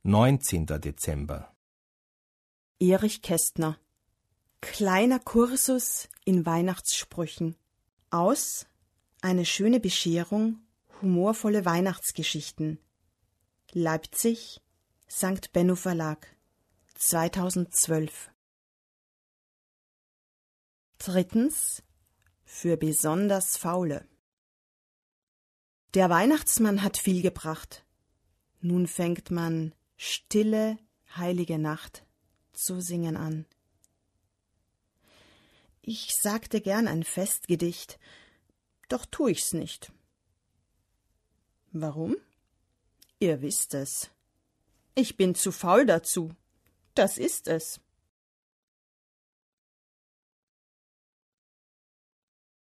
19. Dezember. Erich Kästner. Kleiner Kursus in Weihnachtssprüchen. Aus Eine schöne Bescherung, humorvolle Weihnachtsgeschichten. Leipzig, St. Benno Verlag, 2012. Drittens. Für besonders Faule. Der Weihnachtsmann hat viel gebracht. Nun fängt man Stille, heilige Nacht zu singen an. Ich sagte gern ein Festgedicht, doch tu ich's nicht. Warum? Ihr wisst es. Ich bin zu faul dazu. Das ist es.